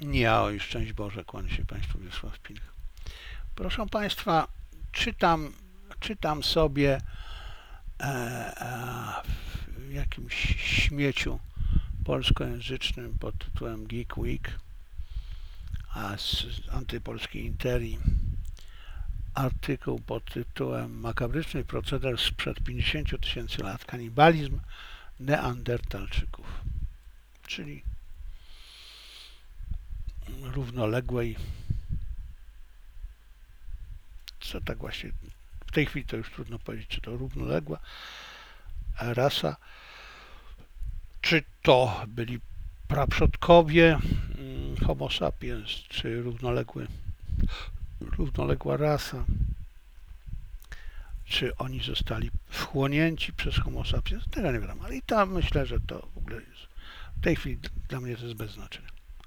Nie, oj, szczęść Boże, kłania się Państwu Wiesław Pilch. Proszę Państwa, czytam sobie w jakimś śmieciu polskojęzycznym pod tytułem Geek Week, a z antypolskiej Interii artykuł pod tytułem Makabryczny proceder sprzed 50 000 lat. Kanibalizm Neandertalczyków, czyli równoległej, co tak właśnie w tej chwili to już trudno powiedzieć, czy to równoległa rasa, czy to byli praprzodkowie Homo sapiens, czy równoległa rasa, czy oni zostali wchłonięci przez Homo sapiens, tego nie wiadomo, ale i tam myślę, że to w ogóle jest, w tej chwili dla mnie to jest bez znaczenia.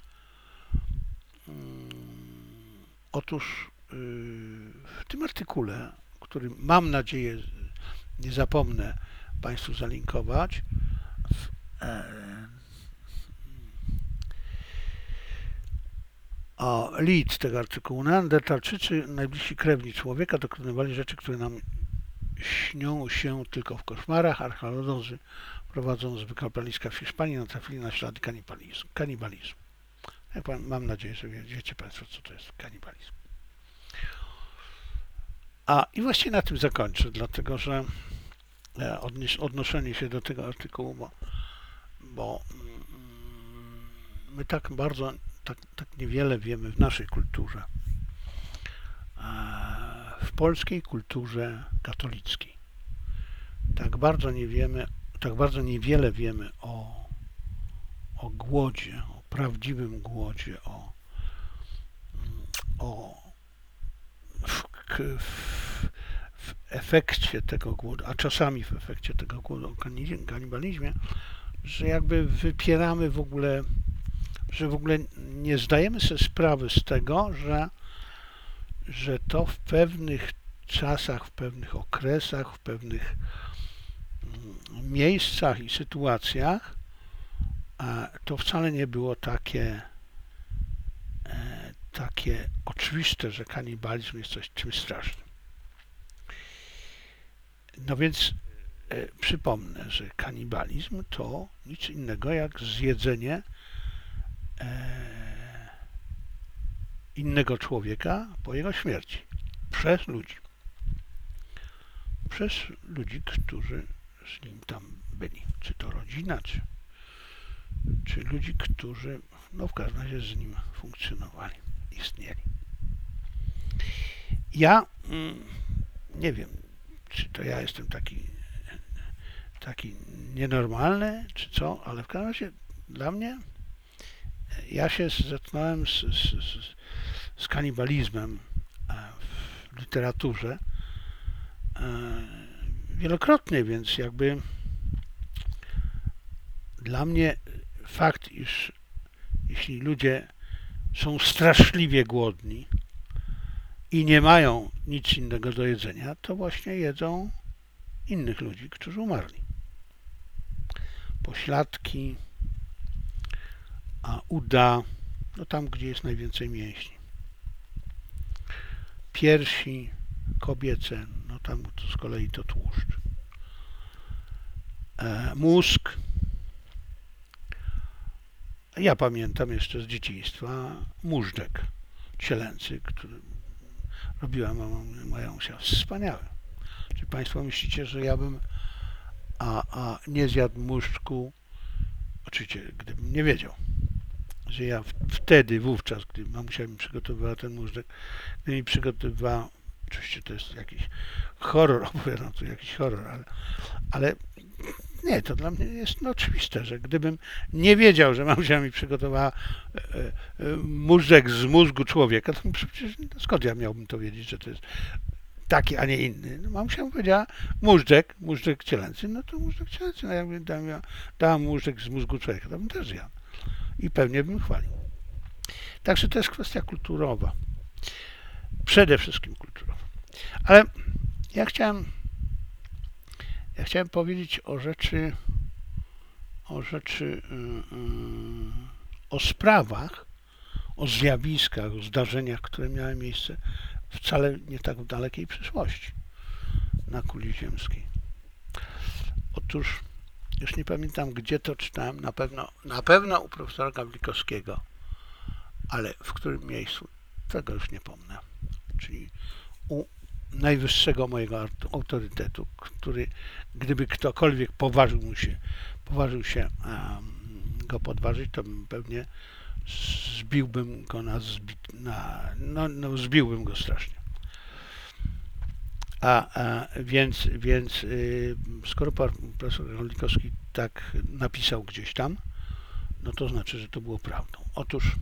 Otóż w tym artykule, który mam nadzieję nie zapomnę Państwu zalinkować, lead tego artykułu: Neandertalczycy, najbliżsi krewni człowieka, dokonywali rzeczy, które nam śnią się tylko w koszmarach. Archeolodzy, prowadząc wykopaliska w Hiszpanii, natrafili na ślady kanibalizmu. Mam nadzieję, że wiecie Państwo, co to jest kanibalizm. I właściwie na tym zakończę, dlatego że odnoszenie się do tego artykułu, bo my tak bardzo, tak niewiele wiemy w naszej kulturze, w polskiej kulturze katolickiej. Tak bardzo niewiele wiemy o głodzie, o prawdziwym głodzie, w efekcie tego głodu, a czasami w efekcie tego głodu, o kanibalizmie, że jakby wypieramy w ogóle, że w ogóle nie zdajemy sobie sprawy z tego, że to w pewnych czasach, w pewnych okresach, w pewnych miejscach i sytuacjach to wcale nie było takie oczywiste, że kanibalizm jest czymś strasznym. No więc przypomnę, że kanibalizm to nic innego jak zjedzenie innego człowieka po jego śmierci przez ludzi. Przez ludzi, którzy z nim tam byli. Czy to rodzina, czy ludzi, którzy w każdym razie z nim funkcjonowali, istnieli. Ja nie wiem, czy to ja jestem taki nienormalny, czy co, ale w każdym razie dla mnie ja się zetknąłem z kanibalizmem w literaturze wielokrotnie, więc jakby dla mnie fakt, iż jeśli ludzie są straszliwie głodni i nie mają nic innego do jedzenia, to właśnie jedzą innych ludzi, którzy umarli. Pośladki, uda, tam, gdzie jest najwięcej mięśni. Piersi kobiece, tam z kolei to tłuszcz. Mózg. Ja pamiętam jeszcze z dzieciństwa móżdżek cielęcy, który robiła moja mamusia. Wspaniały. Czy Państwo myślicie, że ja bym nie zjadł móżdżku? Oczywiście, gdybym nie wiedział, że ja wówczas, gdy mamusia mi przygotowywała ten móżdżek, gdy mi przygotowywała, oczywiście to jest jakiś horror, opowiadam tu jakiś horror, ale nie, to dla mnie jest oczywiste, że gdybym nie wiedział, że mamusia mi przygotowała móżdżek z mózgu człowieka, to przecież skąd ja miałbym to wiedzieć, że to jest taki, a nie inny. Mamusia mi powiedziała móżdżek cielęcy, to móżdżek cielęcy. Jakby dała móżdżek z mózgu człowieka, to bym też jadł. I pewnie bym chwalił. Także to jest kwestia kulturowa. Przede wszystkim kulturowa. Ale ja chciałem powiedzieć o sprawach, o zjawiskach, o zdarzeniach, które miały miejsce wcale nie tak w dalekiej przyszłości na kuli ziemskiej. Otóż już nie pamiętam, gdzie to czytałem, na pewno u profesora Gawlikowskiego, ale w którym miejscu, tego już nie pomnę. Czyli u najwyższego mojego autorytetu, który, gdyby ktokolwiek poważył się go podważyć, to bym pewnie zbiłbym go zbiłbym go strasznie. Więc skoro profesor Gawlikowski tak napisał gdzieś tam, no to znaczy, że to było prawdą. Otóż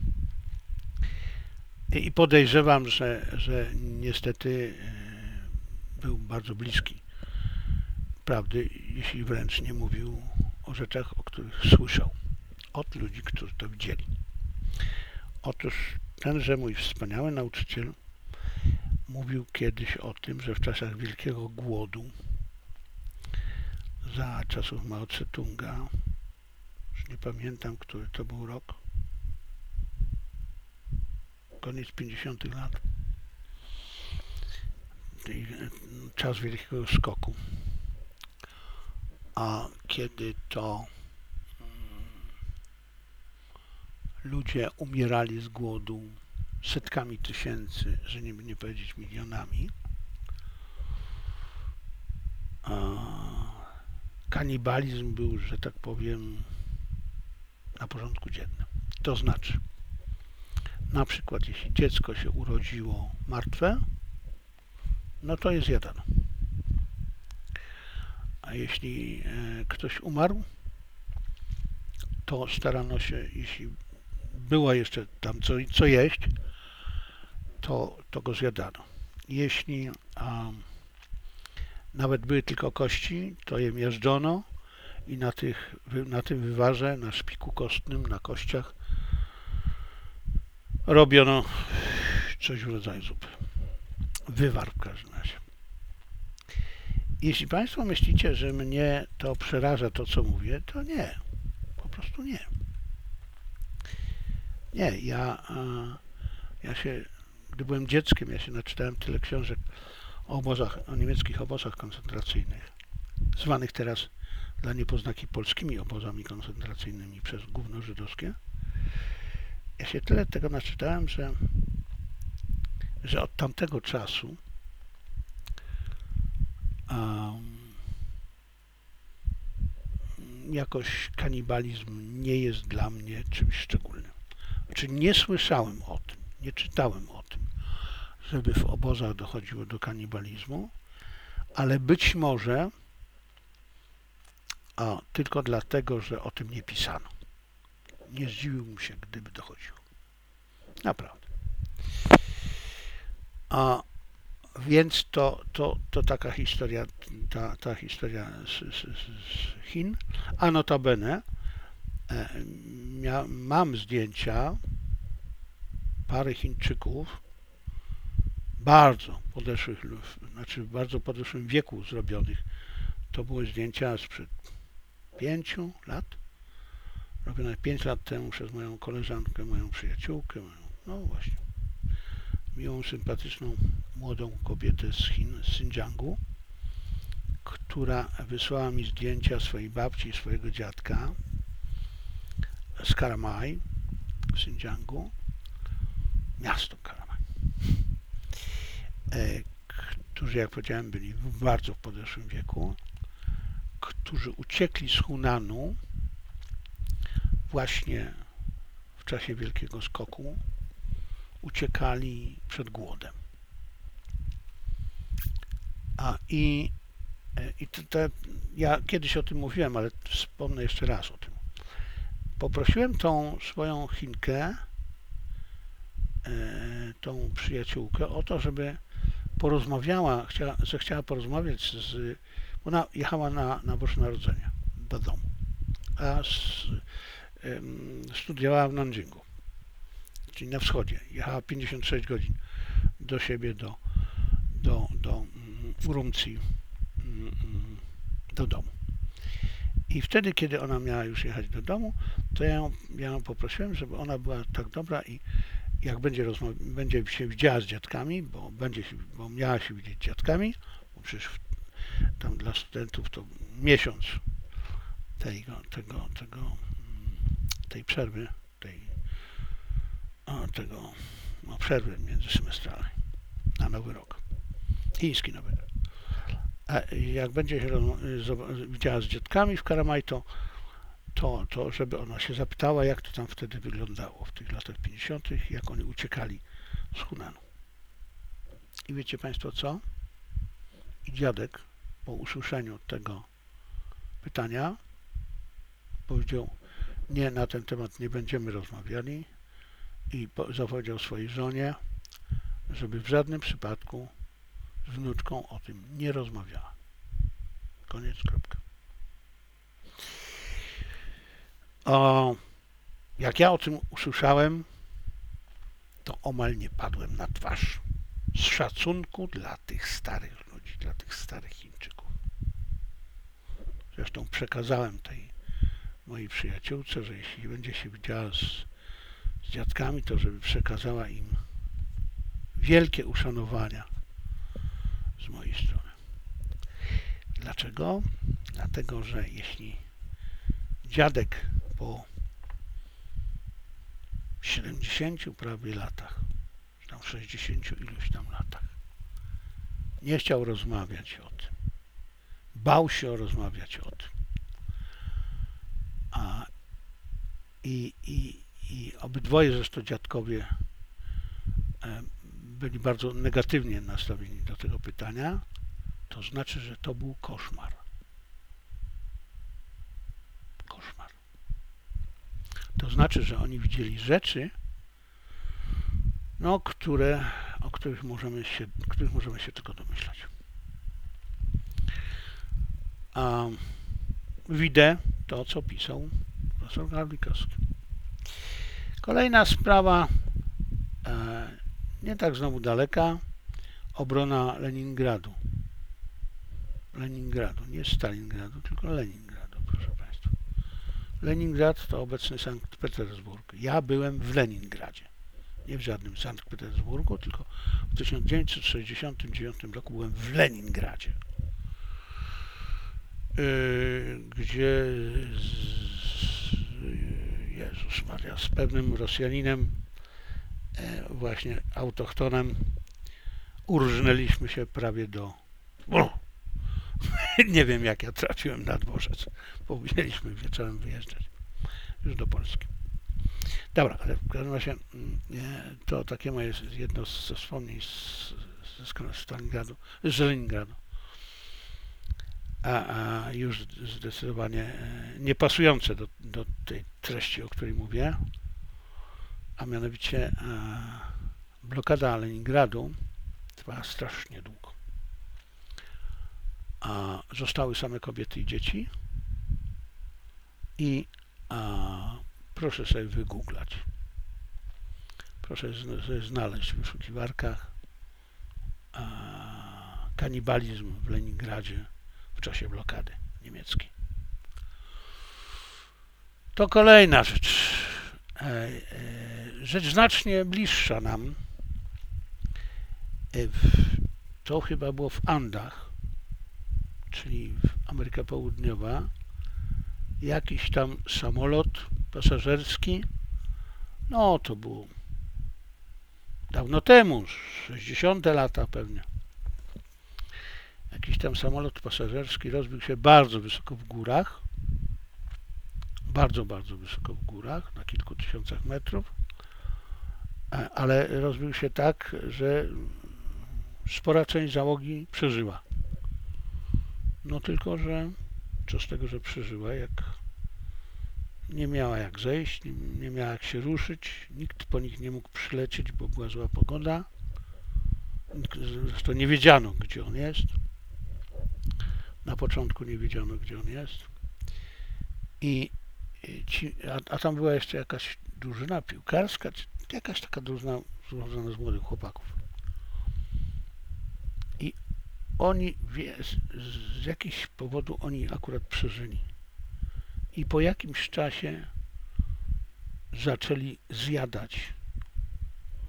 i podejrzewam, że niestety był bardzo bliski prawdy, jeśli wręcz nie mówił o rzeczach, o których słyszał od ludzi, którzy to widzieli. Otóż tenże mój wspaniały nauczyciel mówił kiedyś o tym, że w czasach Wielkiego Głodu za czasów Mao Tse-tunga, już nie pamiętam, który to był rok, koniec 50. lat, czas Wielkiego Skoku, a kiedy to ludzie umierali z głodu setkami tysięcy, że nie powiedzieć milionami, kanibalizm był, że tak powiem, na porządku dziennym. To znaczy, na przykład jeśli dziecko się urodziło martwe, no to je zjadano. A jeśli ktoś umarł, to starano się, jeśli było jeszcze tam co jeść, to go zjadano. Jeśli nawet były tylko kości, to je miażdżono i na tym wywarze, na szpiku kostnym, na kościach robiono coś w rodzaju zupy. Wywar w każdym razie. Jeśli Państwo myślicie, że mnie to przeraża to, co mówię, to nie. Po prostu nie. Nie, gdy byłem dzieckiem, ja się naczytałem tyle książek o niemieckich obozach koncentracyjnych, zwanych teraz dla niepoznaki polskimi obozami koncentracyjnymi przez gówno żydowskie. Ja się tyle tego naczytałem, że od tamtego czasu jakoś kanibalizm nie jest dla mnie czymś szczególnym. Znaczy nie słyszałem o tym, nie czytałem o tym, żeby w obozach dochodziło do kanibalizmu, ale być może tylko dlatego, że o tym nie pisano. Nie zdziwiłbym się, gdyby dochodziło. Naprawdę. Więc to taka historia, ta historia z Chin. A notabene mam zdjęcia pary Chińczyków bardzo podeszłych, znaczy w bardzo podeszłym wieku zrobionych. To były zdjęcia sprzed 5 lat, robione 5 lat temu przez moją koleżankę, moją przyjaciółkę, no właśnie, miłą, sympatyczną, młodą kobietę z Chin, z Xinjiangu, która wysłała mi zdjęcia swojej babci i swojego dziadka z Karamaj w Xinjiangu, miasto Karamaj, którzy, jak powiedziałem, byli w bardzo podeszłym wieku, którzy uciekli z Hunanu właśnie w czasie Wielkiego Skoku, uciekali przed głodem. Ja kiedyś o tym mówiłem, ale wspomnę jeszcze raz o tym. Poprosiłem tą swoją Chinkę, tą przyjaciółkę o to, żeby porozmawiała, chciała porozmawiać ona jechała na Boże Narodzenie do domu, a studiowała w Nanjingu, czyli na wschodzie. Jechała 56 godzin do siebie, do Urumqi, do domu. I wtedy, kiedy ona miała już jechać do domu, to ja ją poprosiłem, żeby ona była tak dobra jak będzie się widziała z dziadkami, bo miała się widzieć z dziadkami, bo przecież tam dla studentów to miesiąc tej przerwy, przerwy międzysemestralnej na Nowy Rok. Chiński Nowy Rok. A jak będzie się widziała z dziadkami w Karamaj, to żeby ona się zapytała, jak to tam wtedy wyglądało w tych latach 50., jak oni uciekali z Hunanu. I wiecie Państwo co? I dziadek po usłyszeniu tego pytania powiedział, nie, na ten temat nie będziemy rozmawiali i zapowiedział swojej żonie, żeby w żadnym przypadku z wnuczką o tym nie rozmawiała. Koniec, kropka. Jak ja o tym usłyszałem, to omal nie padłem na twarz. Z szacunku dla tych starych ludzi, dla tych starych Chińczyków. Zresztą przekazałem tej mojej przyjaciółce, że jeśli będzie się widziała z dziadkami, to żeby przekazała im wielkie uszanowania z mojej strony. Dlaczego? Dlatego, że jeśli dziadek po 70 prawie latach, czy tam 60 iluś tam latach, nie chciał rozmawiać o tym, bał się rozmawiać o tym, i obydwoje zresztą dziadkowie byli bardzo negatywnie nastawieni do tego pytania, to znaczy, że to był koszmar. Koszmar. To znaczy, że oni widzieli rzeczy, no, o których możemy się tylko domyślać. Widzę to, co pisał profesor Gawlikowski. Kolejna sprawa, nie tak znowu daleka, obrona Leningradu. Nie Stalingradu, tylko Leningradu, proszę Państwa. Leningrad to obecny Sankt Petersburg. Ja byłem w Leningradzie. Nie w żadnym Sankt Petersburgu, tylko w 1969 roku byłem w Leningradzie. Gdzie Jezus Maria, z pewnym Rosjaninem, właśnie autochtonem, urżnęliśmy się prawie do... Nie wiem, jak ja trafiłem na dworzec, bo mieliśmy wieczorem wyjeżdżać już do Polski. Dobra, ale w każdym razie to takie moje jedno ze wspomnień z Leningradu. A już zdecydowanie niepasujące do tej treści, o której mówię, a mianowicie blokada Leningradu trwała strasznie długo. Zostały same kobiety i dzieci i proszę sobie wygooglać. Proszę sobie znaleźć w wyszukiwarkach kanibalizm w Leningradzie w czasie blokady niemieckiej. To kolejna rzecz. Rzecz znacznie bliższa nam. To chyba było w Andach, czyli Ameryka Południowa. Jakiś tam samolot pasażerski. No to było dawno temu, 60 lata pewnie. Jakiś tam samolot pasażerski rozbił się bardzo wysoko w górach. Bardzo, bardzo wysoko w górach, na kilku tysiącach metrów. Ale rozbił się tak, że spora część załogi przeżyła. No tylko, że co z tego, że przeżyła, jak nie miała jak zejść, nie miała jak się ruszyć, nikt po nich nie mógł przylecieć, bo była zła pogoda. Zresztą nie wiedziano, gdzie on jest. Na początku nie wiedziano, gdzie on jest. A tam była jeszcze jakaś drużyna piłkarska, czy jakaś taka drużyna złożona z młodych chłopaków. I oni, z jakiegoś powodu oni akurat przeżyli. I po jakimś czasie zaczęli zjadać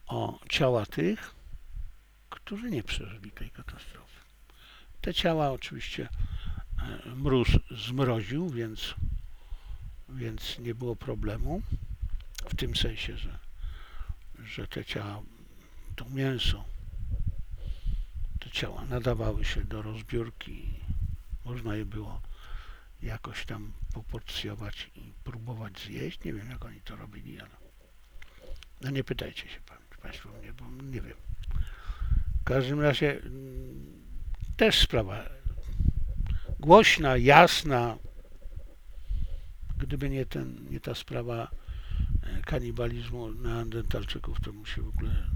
o ciała tych, którzy nie przeżyli tej katastrofy. Te ciała oczywiście mróz zmroził, więc nie było problemu w tym sensie, że te ciała, to mięso, te ciała nadawały się do rozbiórki, można je było jakoś tam poporcjować i próbować zjeść. Nie wiem, jak oni to robili, ale no nie pytajcie się Państwo mnie, bo nie wiem. W każdym razie też sprawa głośna, jasna. Gdyby nie ta sprawa kanibalizmu Neandertalczyków, to bym się w ogóle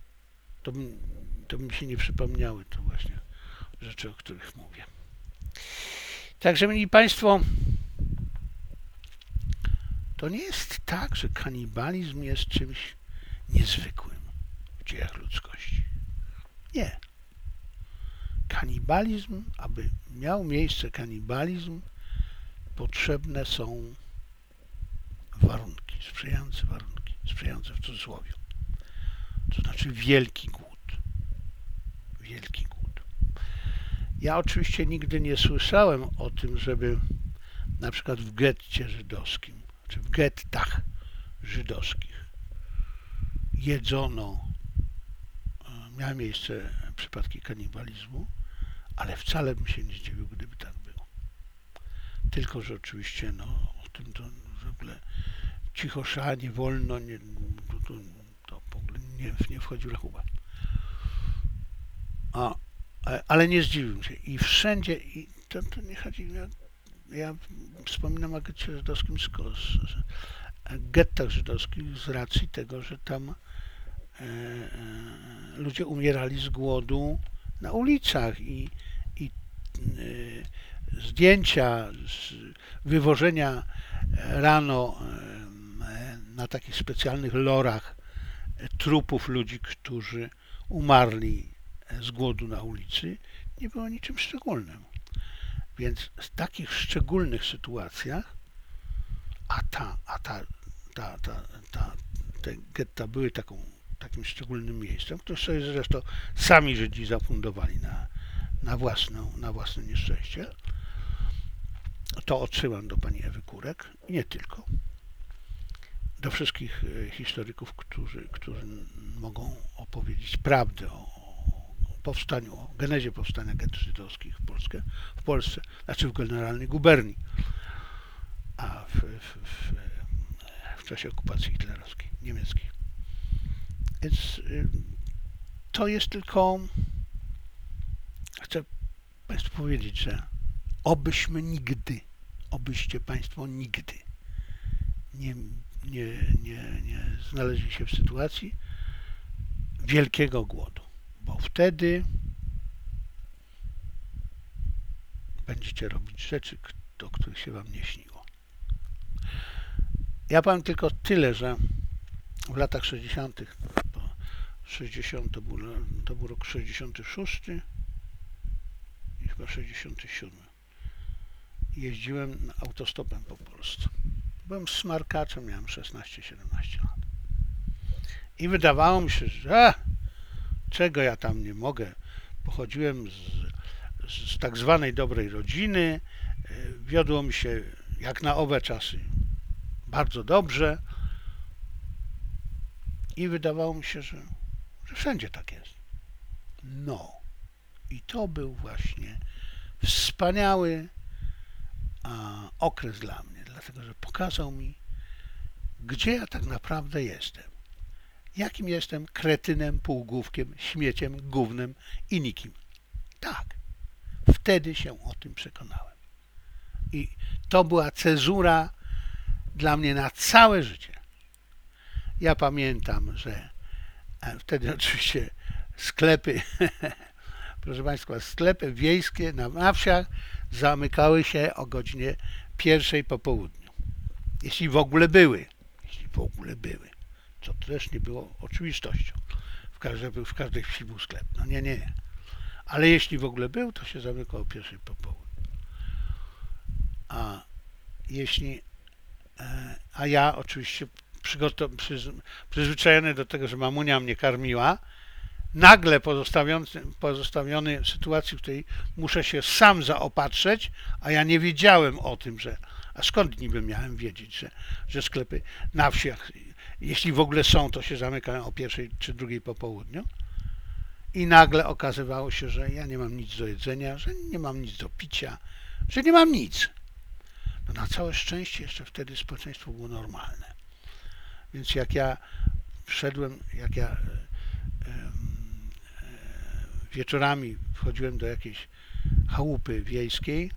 to by mi się nie przypomniały to właśnie rzeczy, o których mówię. Także, mili Państwo, to nie jest tak, że kanibalizm jest czymś niezwykłym w dziejach ludzkości. Nie. Kanibalizm, aby miał miejsce kanibalizm, potrzebne są warunki, sprzyjające w cudzysłowie. To znaczy wielki głód. Wielki głód. Ja oczywiście nigdy nie słyszałem o tym, żeby na przykład w getcie żydowskim, czy w gettach żydowskich jedzono, miały miejsce przypadki kanibalizmu, ale wcale bym się nie zdziwił, gdyby tak było. Tylko, że oczywiście o tym to w ogóle cichosza, nie wolno, to w ogóle nie wchodzi w rachubę. Ale nie zdziwiłem się. I wszędzie, i to nie chodzi, ja wspominam o getcie żydowskim, gettach żydowskich z racji tego, że tam ludzie umierali z głodu na ulicach i zdjęcia z wywożenia rano na takich specjalnych lorach trupów ludzi, którzy umarli z głodu na ulicy, nie było niczym szczególnym. Więc w takich szczególnych sytuacjach, te getta były takim szczególnym miejscem, które sobie zresztą sami Żydzi zafundowali na własne nieszczęście. To odsyłam do pani Ewy Kurek i nie tylko. Do wszystkich historyków, którzy mogą opowiedzieć prawdę o powstaniu, o genezie powstania gett żydowskich w Polsce, znaczy w generalnej guberni, a w czasie okupacji hitlerowskiej, niemieckiej. Więc to jest tylko, chcę Państwu powiedzieć, że obyście Państwo nigdy nie znaleźli się w sytuacji wielkiego głodu, bo wtedy będziecie robić rzeczy, o których się Wam nie śniło. Ja powiem tylko tyle, że w latach 60. To był rok 66 i chyba 67. Jeździłem autostopem po Polsce. Byłem smarkaczem, miałem 16-17 lat. I wydawało mi się, że czego ja tam nie mogę. Pochodziłem z tak zwanej dobrej rodziny. Wiodło mi się jak na owe czasy bardzo dobrze. I wydawało mi się, że wszędzie tak jest. No. I to był właśnie wspaniały okres dla mnie, dlatego że pokazał mi, gdzie ja tak naprawdę jestem. Jakim jestem kretynem, półgłówkiem, śmieciem, gównem i nikim. Tak. Wtedy się o tym przekonałem. I to była cezura dla mnie na całe życie. Ja pamiętam, że wtedy oczywiście sklepy, proszę Państwa, sklepy wiejskie na wsiach zamykały się o godzinie 1 po południu. Jeśli w ogóle były. Co też nie było oczywistością. W każdej wsi był sklep. No nie. Ale jeśli w ogóle był, to się zamykał o 1 po południu. A ja oczywiście przyzwyczajony do tego, że mamunia mnie karmiła, nagle pozostawiony w sytuacji, w której muszę się sam zaopatrzeć, a ja nie wiedziałem o tym, a skąd niby miałem wiedzieć, że sklepy na wsiach, jeśli w ogóle są, to się zamykają o 1 czy 2 po południu. I nagle okazywało się, że ja nie mam nic do jedzenia, że nie mam nic do picia, że nie mam nic. No na całe szczęście jeszcze wtedy społeczeństwo było normalne. Więc jak ja wieczorami wchodziłem do jakiejś chałupy wiejskiej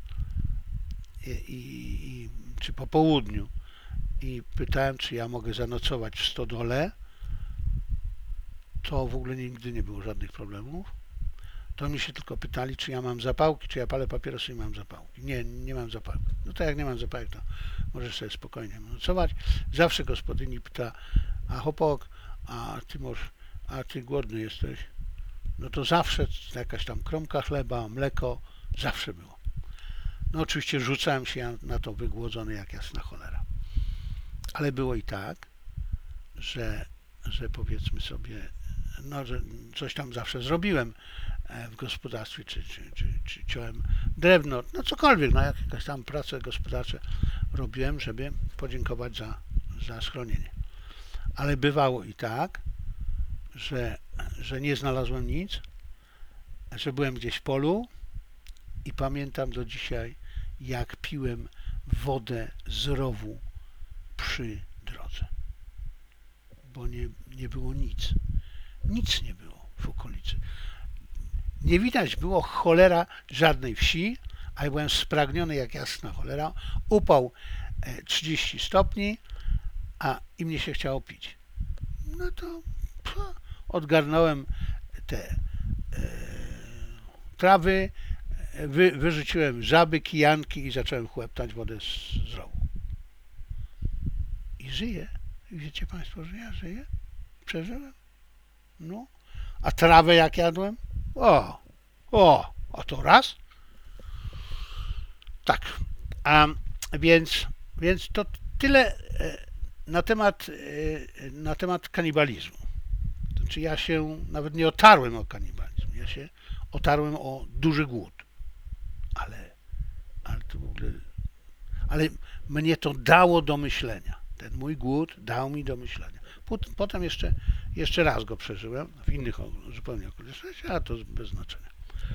czy po południu i pytałem, czy ja mogę zanocować w stodole, to w ogóle nigdy nie było żadnych problemów. To mi się tylko pytali, czy ja mam zapałki, czy ja palę papierosy i mam zapałki. Nie, nie mam zapałki. No to jak nie mam zapałek, to możesz sobie spokojnie nocować. Zawsze gospodyni pyta, a chłopak, a ty głodny jesteś? No to zawsze jakaś tam kromka chleba, mleko, zawsze było. No oczywiście rzucałem się na to wygłodzony jak jasna cholera. Ale było i tak, że powiedzmy sobie, no, że coś tam zawsze zrobiłem w gospodarstwie, czy ciąłem drewno, no cokolwiek, no jakieś tam prace gospodarcze robiłem, żeby podziękować za schronienie. Ale bywało i tak, że nie znalazłem nic, że byłem gdzieś w polu i pamiętam do dzisiaj, jak piłem wodę z rowu przy drodze, bo nie było nic. Nic nie było w okolicy. Nie widać było cholera żadnej wsi, a ja byłem spragniony jak jasna cholera. Upał 30 stopni, i mnie się chciało pić. No to odgarnąłem te trawy, wyrzuciłem żaby, kijanki i zacząłem chłeptać wodę z rowu. I żyję. Wiecie Państwo, że ja żyję? Przeżyłem? No. A trawę jak jadłem? A to raz? Tak. Więc to tyle na temat kanibalizmu. Znaczy ja się nawet nie otarłem o kanibalizm, ja się otarłem o duży głód. Ale to w ogóle... Ale mnie to dało do myślenia. Ten mój głód dał mi do myślenia. Potem jeszcze raz go przeżyłem, w innych zupełnie okolicznościach, a to bez znaczenia.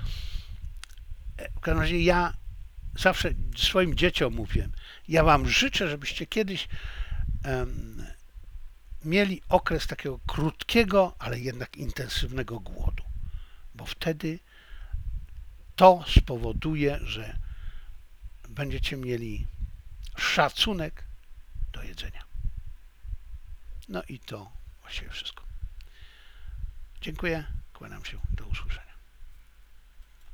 W każdym razie ja zawsze swoim dzieciom mówiłem, ja wam życzę, żebyście kiedyś mieli okres takiego krótkiego, ale jednak intensywnego głodu, bo wtedy to spowoduje, że będziecie mieli szacunek do jedzenia. No i to właściwie wszystko. Dziękuję, kłaniam się, do usłyszenia.